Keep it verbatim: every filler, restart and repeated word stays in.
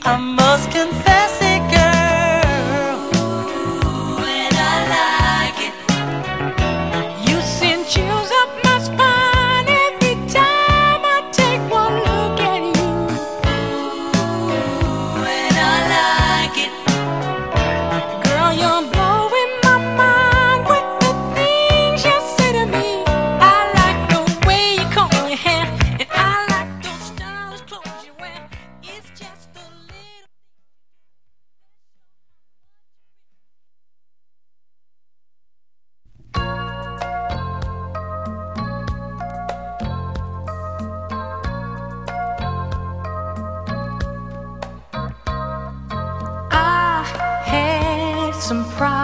I must confess it, girl. When I like it, you send chills up my spine every time I take one look at you. When I like it, girl, you're blowing my mind with the things you say to me. I like the way you comb your hair, and I like those stylish clothes you wear. It's just a little. I had some pride.